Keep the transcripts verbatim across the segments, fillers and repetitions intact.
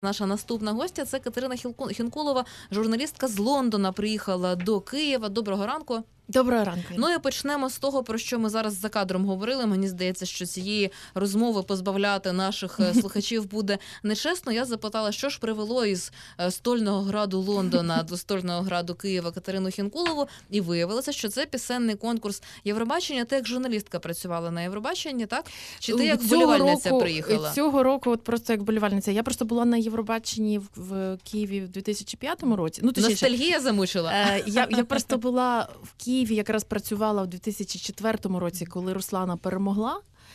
Наша наступна гостя – це Катерина Хінкулова, журналістка з Лондона, приїхала до Києва. Доброго ранку. Доброго ранку. Ну і почнемо з того, про що ми зараз за кадром говорили. Мені здається, що цієї розмови позбавляти наших слухачів буде нечесно. Я запитала, що ж привело із стольного граду Лондона до стольного граду Києва Катерину Хінкулову. І виявилося, що це пісенний конкурс Євробачення. Ти як журналістка працювала на Євробаченні, так? Чи ти як вболівальниця приїхала? Цього року от просто як вболівальниця. Я просто була на Євробаченні в, в Києві в дві тисячі п'ятому році. Ну, точніше, ностальгія замучила? Е, я, я просто була в Києві, якраз працювала в дві тисячі четвертому році, коли Руслана перемогла.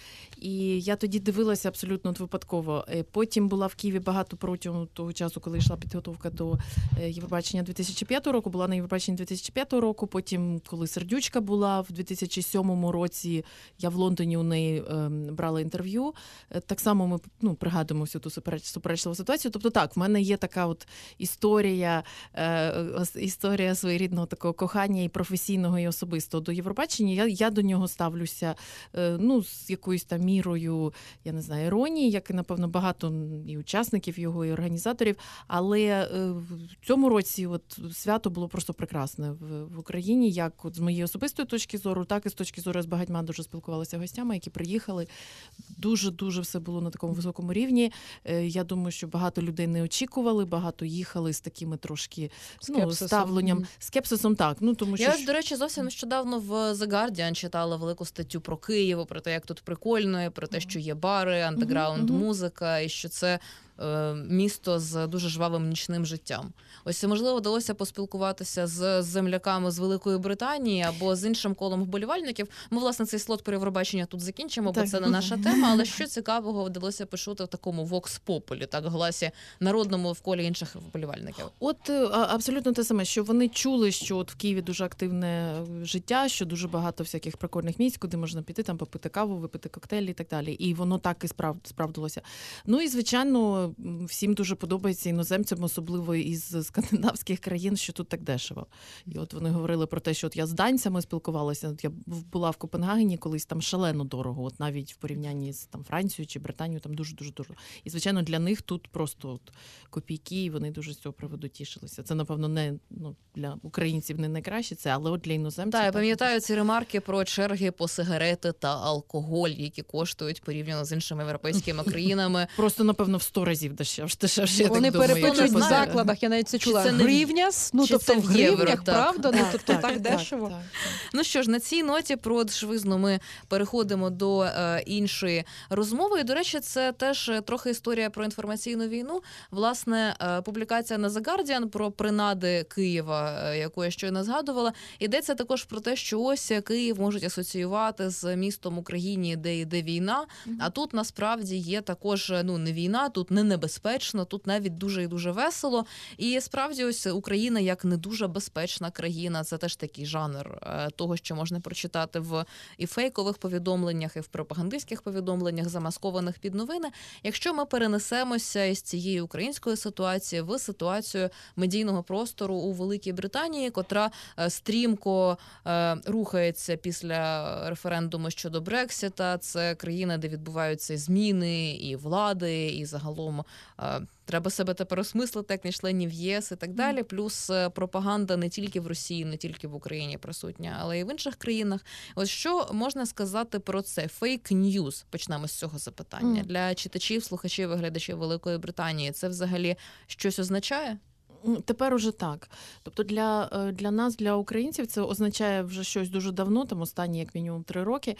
І я тоді дивилася абсолютно випадково. Потім була в Києві багато протягом того часу, коли йшла підготовка до Євробачення дві тисячі п'ятого року, була на Євробаченні дві тисячі п'ятого року, потім, коли Сердючка була в дві тисячі сьомому році, я в Лондоні у неї е, брала інтерв'ю. Так само ми ну, пригадуємо всю ту супереч, суперечливу ситуацію. Тобто так, в мене є така от історія, е, історія своєрідного такого кохання і професійного, і особистого до Євробачення. Я, я до нього ставлюся е, ну, з якоюсь там мірою, я не знаю, іронії, як і, напевно, багато і учасників його, і організаторів. Але в цьому році от свято було просто прекрасне в, в Україні, як от з моєї особистої точки зору, так і з точки зору, я з багатьма дуже спілкувалася гостями, які приїхали. Дуже-дуже все було на такому високому рівні. Я думаю, що багато людей не очікували, багато їхали з такими трошки ну, ставленням. Скепсисом, так. Ну, тому, що... Я ось, до речі, зовсім нещодавно в The Guardian читала велику статтю про Київ, про те, як тут прикольно, про те, що є бари, андеграунд-музика, і що це е, місто з дуже жвавим нічним життям. Ось, можливо, вдалося поспілкуватися з земляками з Великої Британії або з іншим колом вболівальників. Ми, власне, цей слот про Євробачення тут закінчимо, бо так. Це не наша тема, але що цікавого вдалося почути в такому вокс-популі, так, гласі народному в колі інших вболівальників? От абсолютно те саме, що вони чули, що от в Києві дуже активне життя, що дуже багато всяких прикольних місць, куди можна піти, там попити каву, випити коктейлі і так далі. І воно так і справ, справдилося. Ну і, звичайно, всім дуже подобається іноземцям, особливо із скандинавських країн, що тут так дешево. І от вони говорили про те, що от я з данцями спілкувалася, от я була в Копенгагені, колись там шалено дорого, от навіть в порівнянні з там Францією чи Британією, там дуже-дуже дорого. І, звичайно, для них тут просто от копійки, і вони дуже з цього приводу тішилися. Це, напевно, не ну, для українців не найкраще це, але от для іноземців. Так, я пам'ятаю ці ремарки про черги по сигарети та алкоголь, які коштують порівняно з іншими європейськими країнами. Просто, напевно, в сто разів дешевше. Вони перепитують в закладах, я навіть це чула, це гривняс, ну, тобто в гривнях, правда? Ну, тобто так, так дешево. Так, так. Ну що ж, на цій ноті про дешевизну ми переходимо до е, іншої розмови. І, до речі, це теж трохи історія про інформаційну війну. Власне, е, публікація на The Guardian про принади Києва, е, яку я щойно згадувала, йдеться також про те, що ось Київ можуть асоціювати з містом Україні, де йде війна, mm-hmm. а тут насправді є також, ну, не війна, тут не небезпечно, тут навіть дуже і дуже весело. І справді ось Україна як не дуже безпечна країна, це теж такий жанр того, що можна прочитати в і фейкових повідомленнях, і в пропагандистських повідомленнях, замаскованих під новини. Якщо ми перенесемося із цієї української ситуації в ситуацію медійного простору у Великій Британії, котра стрімко рухається після референдуму щодо Брексіта, це країна, де відбуваються зміни і влади, і загалом треба себе тепер осмислити, як не членів ЄС і так далі. Плюс пропаганда не тільки в Росії, не тільки в Україні присутня, але й в інших країнах. Ось що можна сказати про це? Фейк-ньюз. Почнемо з цього запитання. Mm. Для читачів, слухачів і глядачів Великої Британії це взагалі щось означає? Тепер уже так. Тобто для, для нас, для українців, це означає вже щось дуже давно, там останні як мінімум три роки.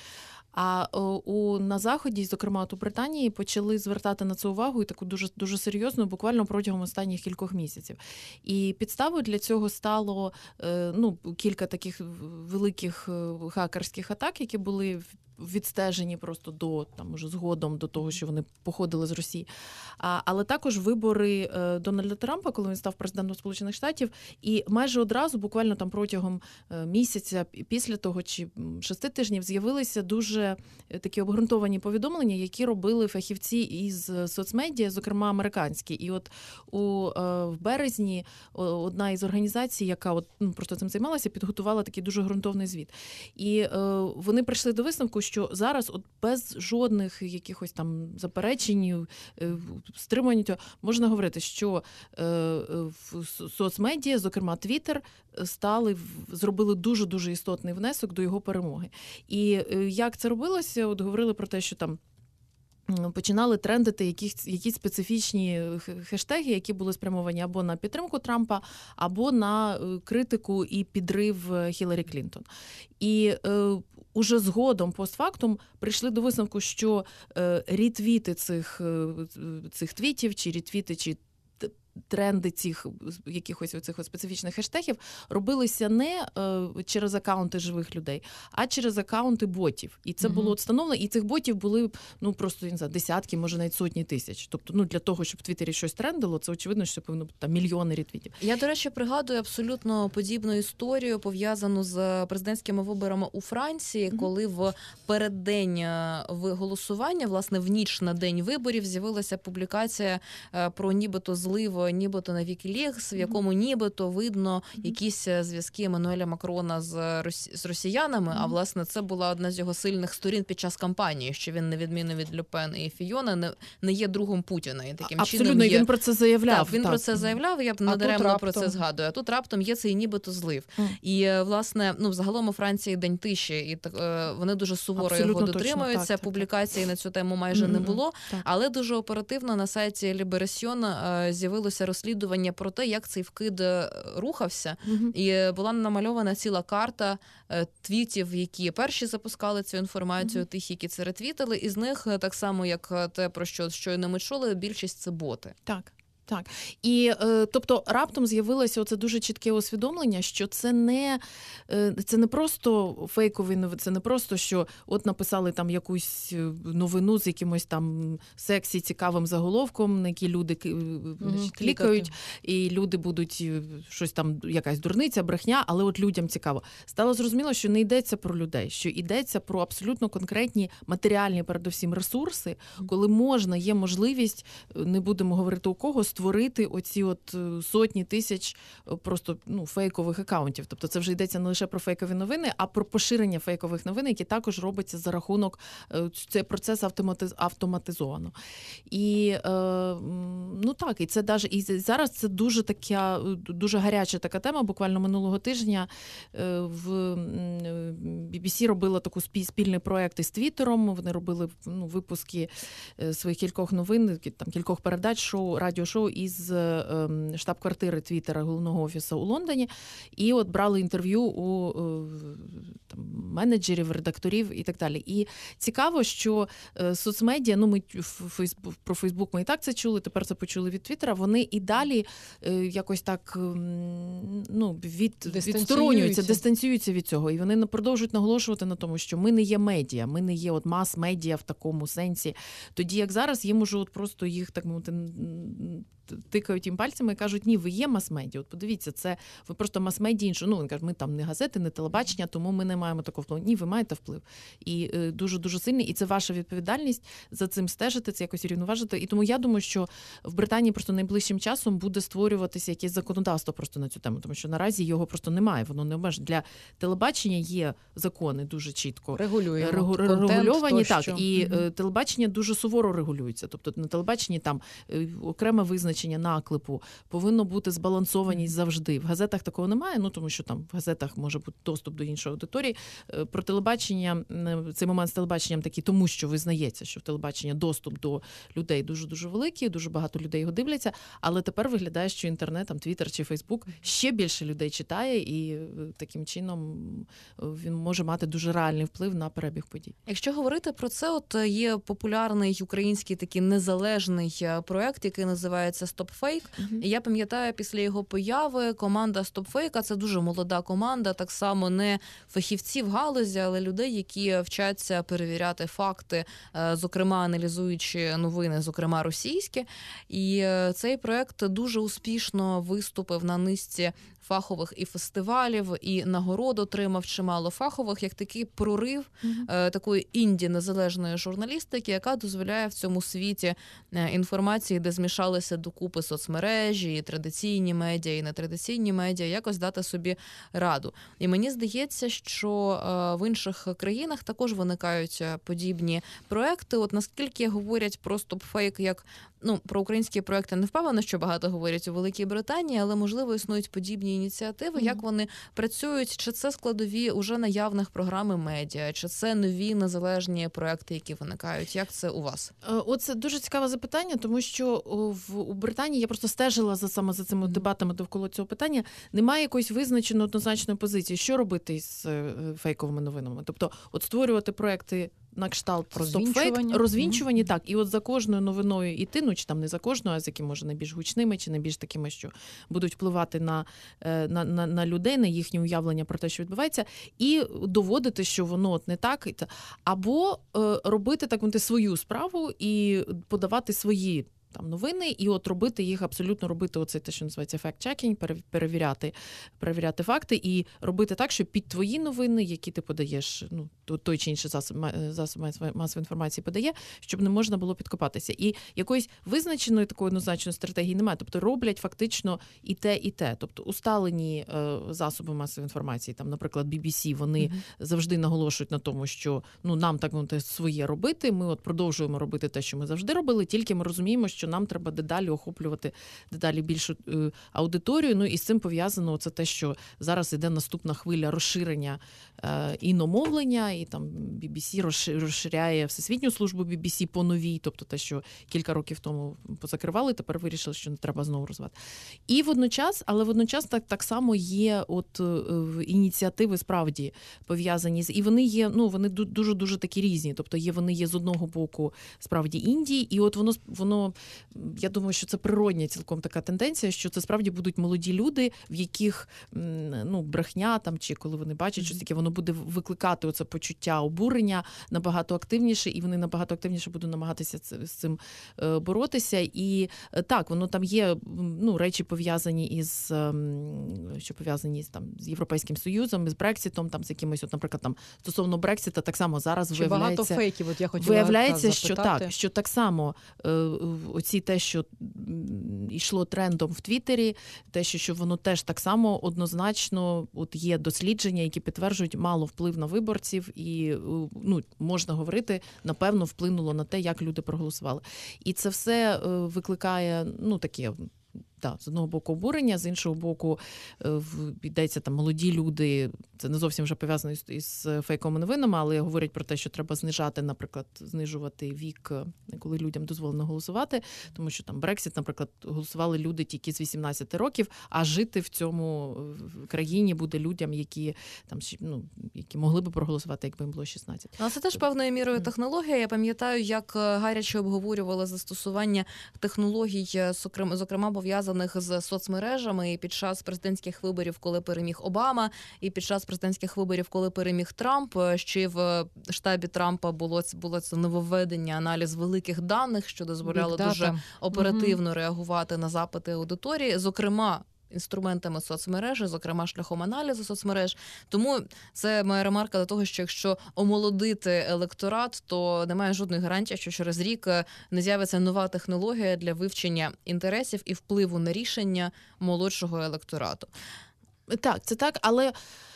А у, на Заході, зокрема от у Британії, почали звертати на це увагу і таку дуже, дуже серйозно, буквально протягом останніх кількох місяців. І підставою для цього стало ну, кілька таких великих хакерських атак, які були відстежені просто до, там, уже згодом до того, що вони походили з Росії. А, але також вибори е, Дональда Трампа, коли він став президентом Сполучених Штатів, і майже одразу, буквально там протягом е, місяця, після того чи шести тижнів, з'явилися дуже такі обґрунтовані повідомлення, які робили фахівці із соцмедіа, зокрема американські. І от у, е, в березні одна із організацій, яка от, ну, просто цим займалася, підготувала такий дуже ґрунтовний звіт. І е, вони прийшли до висновку, що зараз от без жодних якихось там заперечень, стримувань, можна говорити, що в соцмедіа, зокрема Твіттер, стали, зробили дуже-дуже істотний внесок до його перемоги. І як це робилося? От говорили про те, що там починали трендити якісь, якісь специфічні хештеги, які були спрямовані або на підтримку Трампа, або на критику і підрив Хіларі Клінтон. І е, уже згодом, постфактум, прийшли до висновку, що е, рітвіти цих, цих твітів, чи рітвіти, чи тренди цих якихось оцих специфічних хештегів робилися не е, через акаунти живих людей, а через акаунти ботів. І це mm-hmm. було встановлено, і цих ботів були, ну, просто, не знаю, десятки, може, навіть сотні тисяч. Тобто, ну, для того, щоб в Твіттері щось трендило, це очевидно, що повинно бути там мільйони ретвітів. Я, до речі, пригадую абсолютно подібну історію, пов'язану з президентськими виборами у Франції, mm-hmm. коли в переддень голосування, власне, в ніч на день виборів з'явилася публікація про нібито злив нібито на Вікілікс, в якому нібито видно якісь зв'язки Еммануеля Макрона з, росі... з росіянами, а, власне, це була одна з його сильних сторін під час кампанії, що він, на відміну від Ле Пен і Фійона, не, не є другом Путіна. І таким абсолютно, чином є... він про це заявляв. Так, він так. про це заявляв, я б надаремно про це згадую. А тут раптом є цей нібито злив. Mm. І, власне, ну, загалом у Франції День тиші, і так, вони дуже суворо абсолютно його дотримуються. Так, Публікації так, так. на цю тему майже mm-hmm. не було, так. але дуже оперативно на сайті Ліберасьйон з'явилося розслідування про те, як цей вкид рухався. Mm-hmm. І була намальована ціла карта твітів, які перші запускали цю інформацію, mm-hmm. тих, які це ретвітили. І з них, так само, як те, про що щойно ми чули, більшість – це боти. Так. Так. І, е, тобто, раптом з'явилося оце дуже чітке усвідомлення, що це не, е, це не просто фейкові новини, це не просто, що от написали там якусь новину з якимось там сексі, цікавим заголовком, на які люди mm-hmm. клікають, і люди будуть щось там, якась дурниця, брехня, але от людям цікаво. Стало зрозуміло, що не йдеться про людей, що йдеться про абсолютно конкретні матеріальні, передусім, ресурси, коли можна, є можливість, не будемо говорити у кого, створити оці от сотні тисяч просто, ну, фейкових акаунтів. Тобто це вже йдеться не лише про фейкові новини, а про поширення фейкових новин, які також робиться за рахунок, цей процес автоматиз... автоматизовано. І, е, ну так, і це даже, і зараз це дуже така, дуже гаряча така тема. Буквально минулого тижня в бі бі сі робила таку спільний проєкт із Твіттером, вони робили, ну, випуски своїх кількох новин, там кількох передач, шоу, радіошоу із штаб-квартири Твіттера, головного офісу у Лондоні, і от брали інтерв'ю у там, менеджерів, редакторів і так далі. І цікаво, що соцмедіа, ну, ми Фейсбук, про Фейсбук ми і так це чули, тепер це почули від Твіттера, вони і далі якось так, ну, від, відсторонюються, дистанціюються від цього. І вони продовжують наголошувати на тому, що ми не є медіа, ми не є от мас-медіа в такому сенсі. Тоді, як зараз, їм уже от просто їх, так мовити, тикають їм пальцями і кажуть, ні, ви є мас-медіа. От подивіться, це ви просто мас-медіа іншого. Ну, вони кажуть, ми там не газети, не телебачення, тому ми не маємо такого впливу. Ні, ви маєте вплив. І е, дуже-дуже сильний. І це ваша відповідальність за цим стежити, це якось рівноважити. І тому я думаю, що в Британії просто найближчим часом буде створюватися якесь законодавство просто на цю тему, тому що наразі його просто немає. Воно не обмежено. Для телебачення є закони дуже чітко Регулюємо. Регу... регульовані. Так, і mm-hmm. телебачення дуже суворо регулюється. Тобто на телебаченні там окреме визначення наклепу, повинно бути збалансованість завжди. В газетах такого немає, ну тому що там в газетах може бути доступ до іншої аудиторії. Про телебачення, цей момент з телебаченням такий, тому що визнається, що в телебачення доступ до людей дуже-дуже великий, дуже багато людей його дивляться, але тепер виглядає, що інтернет, там Твіттер чи Фейсбук ще більше людей читає, і таким чином він може мати дуже реальний вплив на перебіг подій. Якщо говорити про це, от є популярний український такий незалежний проект, який називається StopFake. Uh-huh. І я пам'ятаю, після його появи команда StopFake, це дуже молода команда, так само не фахівці в галузі, але людей, які вчаться перевіряти факти, зокрема аналізуючи новини, зокрема російські. І цей проект дуже успішно виступив на низці фахових і фестивалів, і нагород отримав чимало фахових, як такий прорив mm-hmm. такої інді-незалежної журналістики, яка дозволяє в цьому світі інформації, де змішалися докупи соцмережі, і традиційні медіа, і нетрадиційні медіа, якось дати собі раду. І мені здається, що в інших країнах також виникають подібні проекти. От наскільки говорять про StopFake як, ну, про українські проекти не впевнено, що багато говорять у Великій Британії, але, можливо, існують подібні ініціативи, mm-hmm. як вони працюють, чи це складові уже наявних програми медіа, чи це нові незалежні проекти, які виникають. Як це у вас? Оце дуже цікаве запитання, тому що в, у Британії, я просто стежила за саме за цими mm-hmm. дебатами довкола цього питання, немає якоїсь визначеної однозначної позиції, що робити з фейковими новинами. Тобто, от створювати проекти на кшталт розвінчування, розвінчувані, mm-hmm. так, і от за кожною новиною іти, ну, чи там не за кожною, а з якими, може, найбільш гучними, чи найбільш такими, що будуть впливати на, на, на, на людей, на їхнє уявлення про те, що відбувається, і доводити, що воно от не так, або е, робити, так мовити, свою справу і подавати свої там новини, і от робити їх, абсолютно робити оце те, що називається fact-checking, перевіряти, перевіряти факти і робити так, щоб під твої новини, які ти подаєш, ну, той чи інший засіб, засіб масової інформації подає, щоб не можна було підкопатися. І якоїсь визначеної такої однозначної стратегії немає. Тобто роблять фактично і те, і те. Тобто усталені е, засоби масової інформації, там, наприклад, бі бі сі, вони mm-hmm. завжди наголошують на тому, що ну, нам так мовити своє робити, ми от продовжуємо робити те, що ми завжди робили, тільки ми розуміємо, що нам треба дедалі охоплювати дедалі більшу е, аудиторію. Ну і з цим пов'язано це те, що зараз іде наступна хвиля розширення е, іномовлення, і там бі бі сі розширяє Всесвітню службу бі бі сі по новій, тобто те, що кілька років тому позакривали, тепер вирішили, що не треба знову розвивати. І водночас, але водночас так, так само є от е, ініціативи справді пов'язані з, і вони є, ну, вони дуже-дуже такі різні, тобто є, вони є з одного боку справді Індії, і от воно, воно я думаю, що це природня цілком така тенденція, що це справді будуть молоді люди, в яких, ну, брехня там, чи коли вони бачать mm-hmm. щось таке, воно буде викликати оце почуття обурення набагато активніше, і вони набагато активніше будуть намагатися з цим боротися. І так, воно там є, ну, речі пов'язані із, що пов'язані з, там, з Європейським Союзом, з Брекситом, там, з якимось, от, наприклад, там, стосовно Брексита, так само зараз чи виявляється... багато фейків, от я хотіла виявляється, запитати. що так, що так само оці те, що йшло трендом в Твіттері, те, що, що воно теж так само однозначно, от є дослідження, які підтверджують, мало вплив на виборців, і, ну, можна говорити, напевно, вплинуло на те, як люди проголосували. І це все викликає, ну, таке... Так, з одного боку обурення, з іншого боку йдеться там молоді люди, це не зовсім вже пов'язано із, із фейковими новинами, але говорять про те, що треба знижати, наприклад, знижувати вік, коли людям дозволено голосувати, тому що там Брексит, наприклад, голосували люди тільки з вісімнадцяти років, а жити в цьому країні буде людям, які там, ну, які могли би проголосувати, якби їм було шістнадцять. Але це теж певною мірою технологія. Я пам'ятаю, як гаряче обговорювали застосування технологій, зокрема пов'язаних з соцмережами, і під час президентських виборів, коли переміг Обама, і під час президентських виборів, коли переміг Трамп. Ще в штабі Трампа було, було це нововведення, аналіз великих даних, що дозволяло дуже оперативно mm-hmm. реагувати на запити аудиторії, зокрема інструментами соцмережі, зокрема шляхом аналізу соцмереж. Тому це моя ремарка до того, що якщо омолодити електорат, то немає жодної гарантії, що через рік не з'явиться нова технологія для вивчення інтересів і впливу на рішення молодшого електорату. Так, це так, але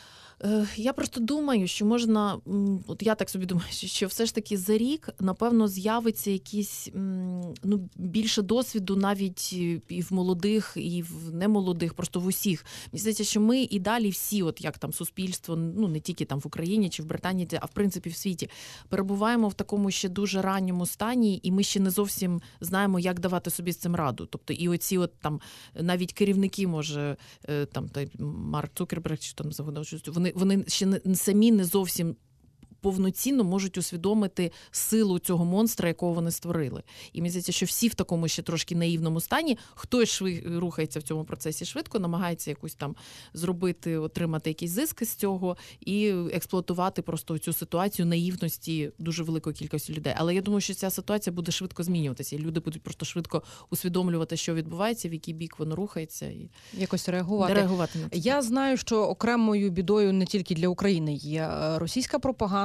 я просто думаю, що можна, от я так собі думаю, що все ж таки за рік, напевно, з'явиться якийсь, ну, більше досвіду навіть і в молодих, і в немолодих, просто в усіх. Мені здається, що ми і далі всі, от як там суспільство, ну, не тільки там в Україні чи в Британії, а в принципі в світі, перебуваємо в такому ще дуже ранньому стані, і ми ще не зовсім знаємо, як давати собі з цим раду. Тобто і оці от там навіть керівники, може, там Марк Цукерберг, чи там завгодно, вони Вони ще не, самі не зовсім повноцінно можуть усвідомити силу цього монстра, якого вони створили. І мені здається, що всі в такому ще трошки наївному стані, хтось швид... рухається в цьому процесі швидко, намагається якусь там зробити, отримати якийсь зиск з цього і експлуатувати просто цю ситуацію наївності дуже великої кількості людей. Але я думаю, що ця ситуація буде швидко змінюватися, і люди будуть просто швидко усвідомлювати, що відбувається, в який бік воно рухається. І якось реагувати. реагувати на це. Я знаю, що окремою бідою не тільки для України є російська пропаганда,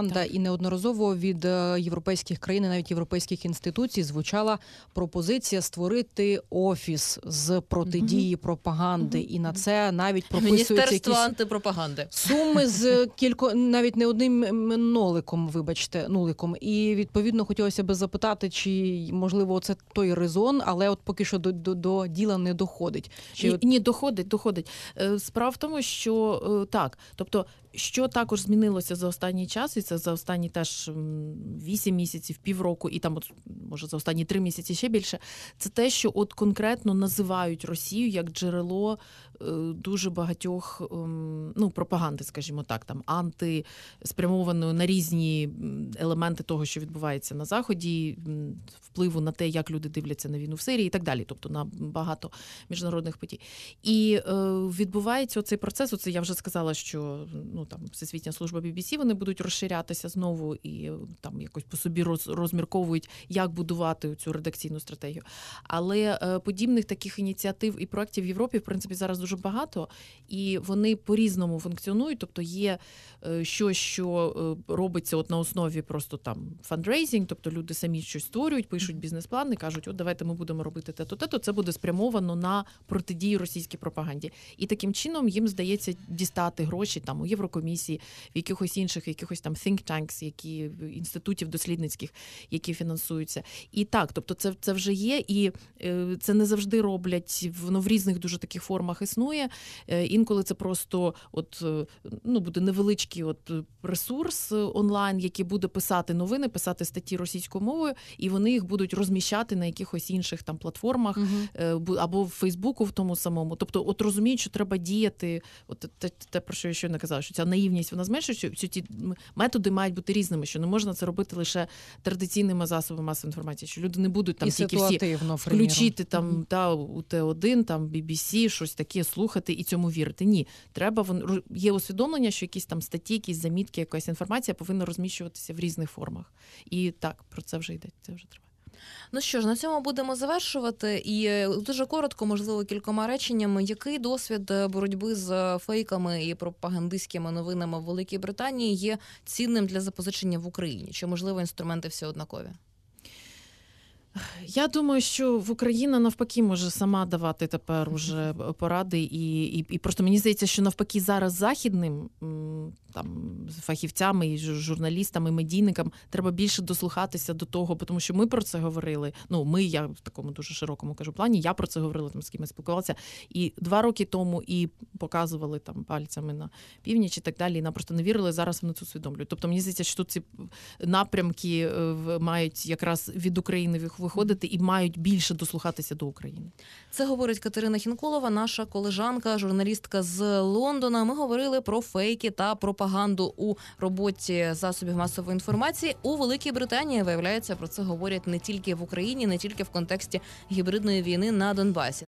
пропаганда, Так. і неодноразово від європейських країн, і навіть європейських інституцій звучала пропозиція створити офіс з протидії mm-hmm. пропаганди, mm-hmm. і на це навіть прописуються Міністерство якісь антипропаганди. Суми з кілько, навіть не одним ноликом, вибачте, нуликом. І відповідно хотілося б запитати, чи можливо це той резон, але от поки що до, до, до діла не доходить. Чи Ні, от... ні, доходить, доходить. Справа в тому, що так, тобто, що також змінилося за останній час, і це за останні теж вісім місяців, півроку, і там, от, може, за останні три місяці ще більше, це те, що от конкретно називають Росію як джерело дуже багатьох, ну, пропаганди, скажімо так, там, антиспрямованої на різні елементи того, що відбувається на Заході, впливу на те, як люди дивляться на війну в Сирії і так далі, тобто на багато міжнародних подій. І е, відбувається оцей процес, оце я вже сказала, що, ну, там, Всесвітня служба бі бі сі, вони будуть розширятися знову і там якось по собі роз, розмірковують, як будувати цю редакційну стратегію. Але е, подібних таких ініціатив і проєктів в Європі, в принципі, зараз дуже багато, і вони по-різному функціонують, тобто є е, щось, що е, робиться от на основі просто там фандрейзинг, тобто люди самі щось створюють, пишуть бізнес-плани, кажуть, от давайте ми будемо робити те-то, те-то, це буде спрямовано на протидію російській пропаганді. І таким чином їм здається дістати гроші там у Єврокомісії, в якихось інших, якихось там think tanks, які інститутів дослідницьких, які фінансуються. І так, тобто це, це вже є, і е, це не завжди роблять, воно в різних дуже таких формах існує. Е, інколи це просто от, ну, буде невеличкий от ресурс онлайн, який буде писати новини, писати статті російською мовою, і вони їх будуть розміщати на якихось інших там платформах, угу. або в Фейсбуку в тому самому. Тобто, от розуміють, що треба діяти, от те, те про що я щойно казала, що ця наївність, вона зменшується, що ці методи мають бути різними, що не можна це робити лише традиційними засобами масової інформації, що люди не будуть там і тільки всі включити там, угу. та, у Т один, там, бі бі сі, щось таке, слухати і цьому вірити. Ні. Треба, вон, є усвідомлення, що якісь там статті, якісь замітки, якась інформація повинна розміщуватися в різних формах. І так, про це вже йде, це вже треба. Ну що ж, на цьому будемо завершувати. І дуже коротко, можливо, кількома реченнями, який досвід боротьби з фейками і пропагандистськими новинами в Великій Британії є цінним для запозичення в Україні? Чи, можливо, інструменти всі однакові? Я думаю, що в Україна навпаки може сама давати тепер уже поради, і, і, і просто мені здається, що навпаки зараз західним там фахівцями, і журналістам, і медійникам треба більше дослухатися до того, тому що ми про це говорили. Ну, ми, я в такому дуже широкому кажу плані, я про це говорила, там з ким я спілкувалася, і два роки тому і показували там пальцями на північ і так далі, і нам просто не вірили, зараз вони це усвідомлюють. Тобто мені здається, що ці напрямки мають якраз від України виходити і мають більше дослухатися до України. Це говорить Катерина Хінколова, наша колежанка, журналістка з Лондона. Ми говорили про фейки та пропаганду у роботі засобів масової інформації. У Великій Британії, виявляється, про це говорять не тільки в Україні, не тільки в контексті гібридної війни на Донбасі.